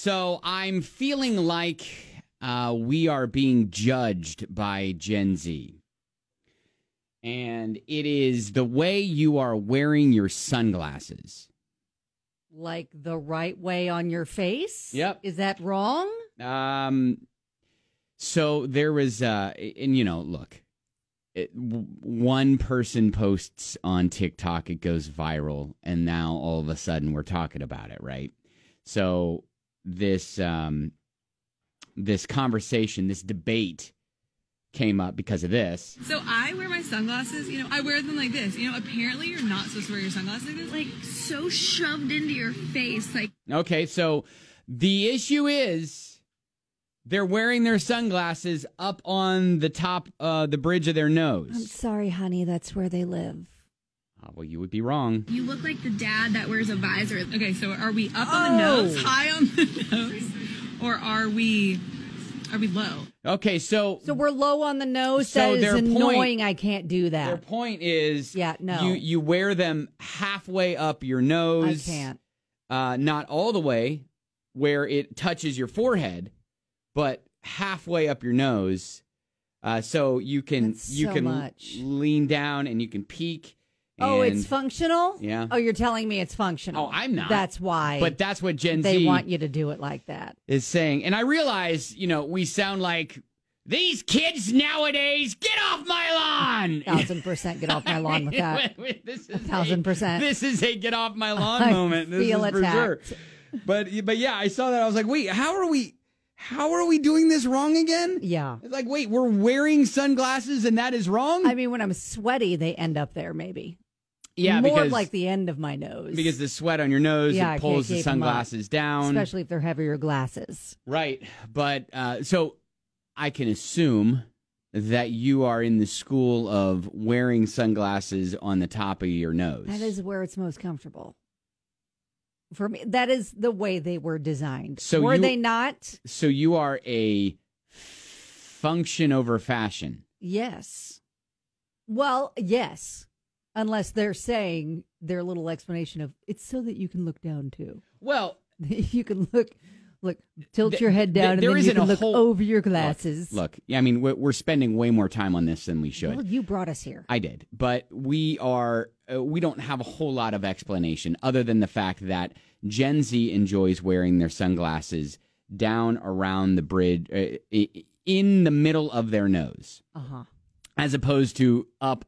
So I'm feeling like we are being judged by Gen Z. And it is the way you are wearing your sunglasses. Like the right way on your face? Yep. Is that wrong? So there was, and look, one person posts on TikTok, it goes viral, and now all of a sudden we're talking about it, right? So this conversation, this debate came up because of this. So I wear my sunglasses, I wear them like this. Apparently you're not supposed to wear your sunglasses like this. Like, so shoved into your face. Okay, so the issue is they're wearing their sunglasses up on the top, the bridge of their nose. I'm sorry, honey, that's where they live. Well, you would be wrong. You look like the dad that wears a visor. Okay, so are we up on the nose, high on the nose, or are we low? Okay, so we're low on the nose. So that is their annoying. I can't do that. Their point is, no. you wear them halfway up your nose. I can't. Not all the way where it touches your forehead, but halfway up your nose. So you can lean down and you can peek. Oh, it's functional? Yeah. Oh, you're telling me it's functional. Oh, I'm not. That's why. But that's what Gen Z... They want you to do it like that. ...is saying. And I realize, we sound like, these kids nowadays, get off my lawn! 1,000% get off my lawn with that. 1,000%. This is a get off my lawn moment. This feel is for attacked. sure. But yeah, I saw that. I was like, wait, how are we doing this wrong again? Yeah. It's like, wait, we're wearing sunglasses and that is wrong? I mean, when I'm sweaty, they end up there maybe. Yeah, more because, like the end of my nose. Because the sweat on your nose, it pulls the sunglasses down. Especially if they're heavier glasses. Right. But so I can assume that you are in the school of wearing sunglasses on the top of your nose. That is where it's most comfortable. For me, that is the way they were designed. So were they not? So you are a function over fashion. Yes. Well, yes. Unless they're saying their little explanation of it's so that you can look down too. Well, you can look, tilt your head down, and then you can look over your glasses. Look, I mean, we're spending way more time on this than we should. Well, you brought us here. I did, but we don't have a whole lot of explanation other than the fact that Gen Z enjoys wearing their sunglasses down around the bridge, in the middle of their nose, as opposed to up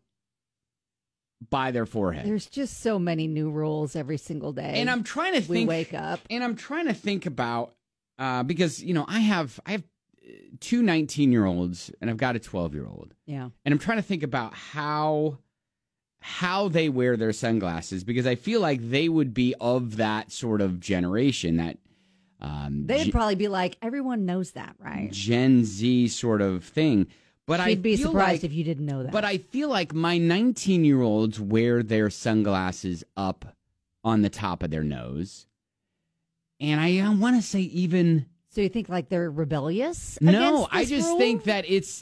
by their forehead. There's just so many new rules every single day. And I'm trying to think. We wake up. And I'm trying to think about, because, I have two 19-year-olds and I've got a 12-year-old. Yeah. And I'm trying to think about how they wear their sunglasses, because I feel like they would be of that sort of generation that they'd probably be like, everyone knows that, right? Gen Z sort of thing. But I'd be surprised if you didn't know that. But I feel like my 19-year-olds wear their sunglasses up on the top of their nose. And I want to say even... So you think like they're rebellious? No, I just rule? think that it's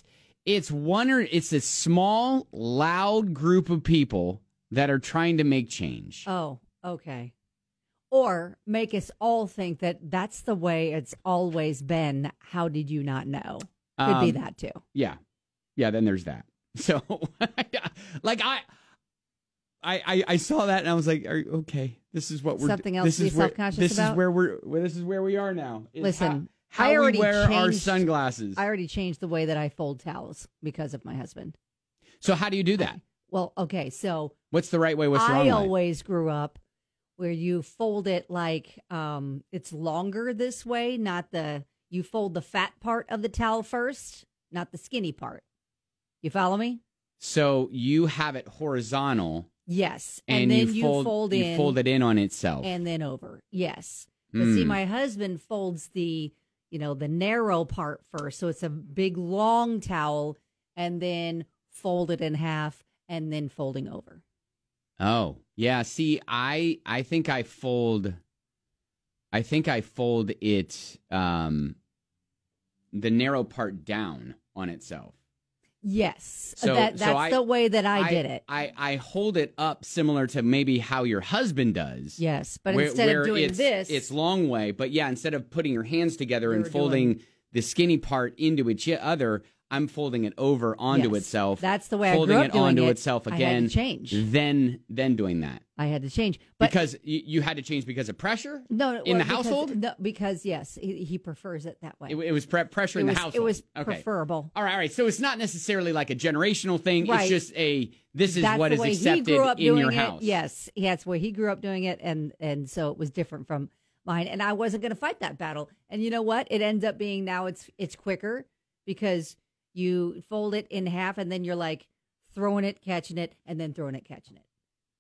a small, loud group of people that are trying to make change. Oh, okay. Or make us all think that that's the way it's always been. How did you not know? Could be that too. Yeah. Yeah, then there's that. So, like, I saw that and I was like, okay, this is what we're... Something else to be self-conscious about? This is where we are now. Listen, how we wear our sunglasses. I already changed the way that I fold towels because of my husband. So how do you do that? Well, okay, so... What's the right way? What's the wrong way? I always grew up where you fold it like it's longer this way, you fold the fat part of the towel first, not the skinny part. You follow me? So you have it horizontal. Yes. And then you fold in. You fold it in on itself. And then over. Yes. But see, my husband folds the narrow part first. So it's a big, long towel and then fold it in half and then folding over. Oh, yeah. See, I think I fold it, the narrow part down on itself. Yes. So That's the way that I did it. I hold it up similar to maybe how your husband does. Yes, but instead of doing it's long way. But yeah, instead of putting your hands together and folding the skinny part into each other, I'm folding it over onto itself. That's the way I folding grew up it onto doing itself again. I had to change. Then doing that. I had to change. But because you had to change because of pressure? No, in the household? No, because yes, he prefers it that way. It was pressure in the household. It was preferable. All right. So it's not necessarily like a generational thing. Right. It's just this is what is accepted in your house. Yes, that's where he grew up doing it, and so it was different from mine. And I wasn't going to fight that battle. And you know what? It ends up being now it's quicker because you fold it in half, and then you're like throwing it, catching it, and then throwing it, catching it.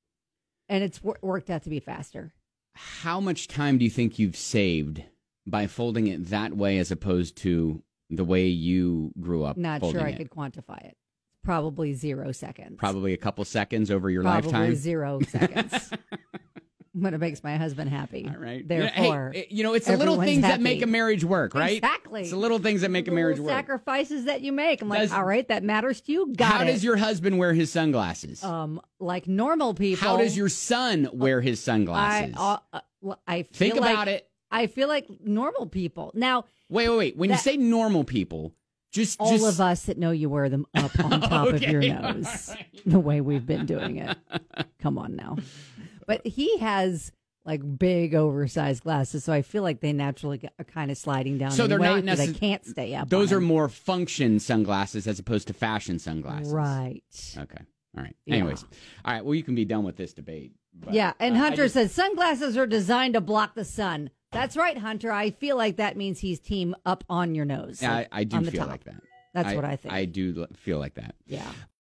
And it's worked out to be faster. How much time do you think you've saved by folding it that way as opposed to the way you grew up? Not sure I could quantify it. Probably 0 seconds. Probably a couple seconds over your Probably lifetime? 0 seconds. But it makes my husband happy. All right. Therefore, it's the little things that make a marriage work, right? Exactly. It's the little things that make a marriage work. Sacrifices that you make. I'm like, all right, that matters to you. How does your husband wear his sunglasses? Like normal people. How does your son wear his sunglasses? I think about it. I feel like normal people. Now, wait. When you say normal people, just of us that know you wear them up on top of your nose, the way we've been doing it. Come on now. But he has like big oversized glasses, so I feel like they naturally are kind of sliding down. So they're not necessarily. They can't stay up. Those are more function sunglasses as opposed to fashion sunglasses. Right. Okay. All right. Anyways. All right. Well, you can be done with this debate. But, yeah. And Hunter says sunglasses are designed to block the sun. That's right, Hunter. I feel like that means he's team up on your nose. I do feel top. like that. That's what I think. I do feel like that. Yeah.